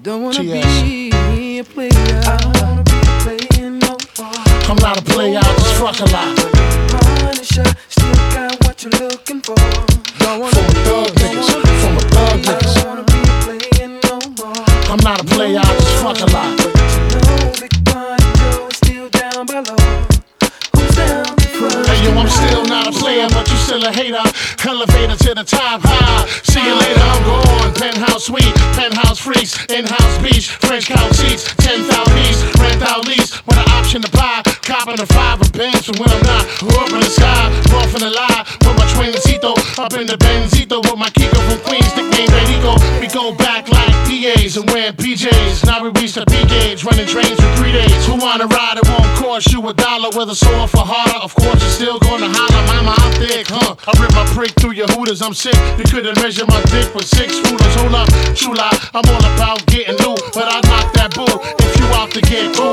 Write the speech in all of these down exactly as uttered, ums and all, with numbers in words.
Don't wanna T S. be a player. I don't wanna be a player no more. I'm not a player, I just fuck a lot. Punisher, still got what you're looking for. Don't wanna From be, a thug don't niggas, wanna be, from a thug I niggas. don't wanna be a player no more. I'm not a player, I just fuck a lot. But you know Big Pun Joe is still down below. Who's down below? Hey yo, I'm still not a player, but you still a hater. Elevator to the top high. See you later, I'm gone. Penthouse suite, penthouse freaks, in-house beach, French couch seats, ten thousand piece, rent out lease, with an option to buy. Copping a five of Benz for when I'm not. Up in the sky, off in the lie. With my twincito, up in the Benzito with my Kiko from Queens, nickname Benito. We go back like D As and wearing P Js. Now we reach the P gauge, running trains for three days. Who wanna ride? It won't cost you a dollar. Whether sore for harder, of course you're still gonna holler. Mama, I'm thick, huh? I rip my prick through your hooters. I'm sick. You couldn't measure my dick with six rulers. Hold up, true lie. I'm all about getting loot, but I knock that bull if you out to get cool.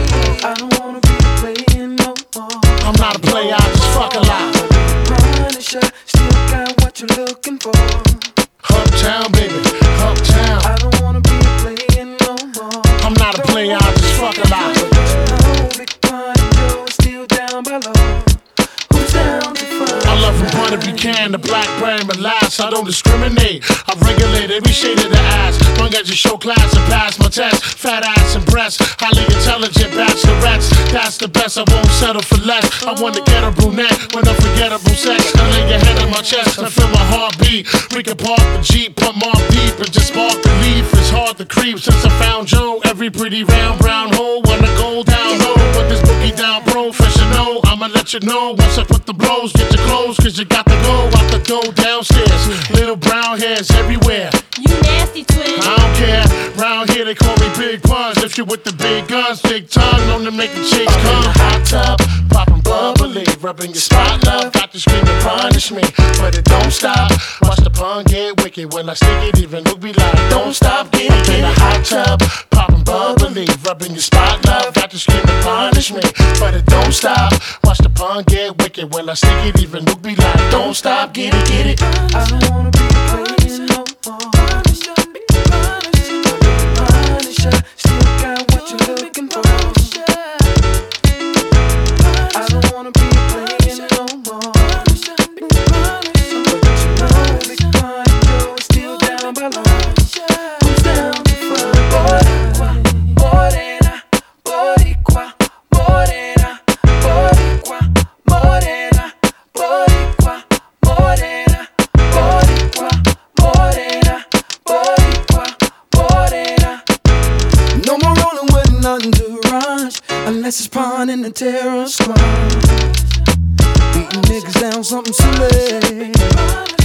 I don't wanna be a player no more. I'm not a player, I just fuck a lot. Punisher, still got what you're looking for. Uptown, baby, uptown. I don't wanna be a player no more. I'm not a player, I just fuck a lot. No, Big Pun Joe is still down below. Who's down to front? I love from Puerto Rican to Blackberry Molasses. I don't discriminate. I regulate every shade of the ass. Long as you show class and pass my test. Fat ass and breasts, highly intelligent bachelorettes. That's the best. I won't settle for less. I want to get a brunette with unforgettable sex. I lay your head on my chest and feel my heartbeat. We can park the Jeep, put more deep, and just spark the leaf. It's hard to creep since I found Joe. Every pretty round brown hole wanna go down low. Put this boogie down professional. I'ma let you know once I put the blows. Get your clothes, cause you got to go out the door downstairs. Little brown hairs everywhere. You nasty twin. I don't care. Round here they call me Big Puns. If you with the big guns, big tongue, known to make the chicks come. Hot tub, popping bubbly, rubbing your spot, love. Got to scream and punish me, but it don't stop. Watch the pun get wicked when I stick it. Even look be like, don't stop, get it. In a hot tub, popping bubbly, rubbing your spot, love. Got to scream and punish me, but it don't stop. Watch the pun get wicked when I stick it. Even look be like, don't stop, get it, get it. I don't wanna be a player no more. Punisher, still got what you're looking for. I don't wanna be a player no more. But you know Big Pun Joe is still down below. Who's down to front? Morena, Boricua, Morena, Boricua, Morena, Boricua, Morena, Boricua, Morena, Boricua, Morena. No more rolling with nothing to rush, unless it's Pun in the terror squad. Beating niggas down something silly.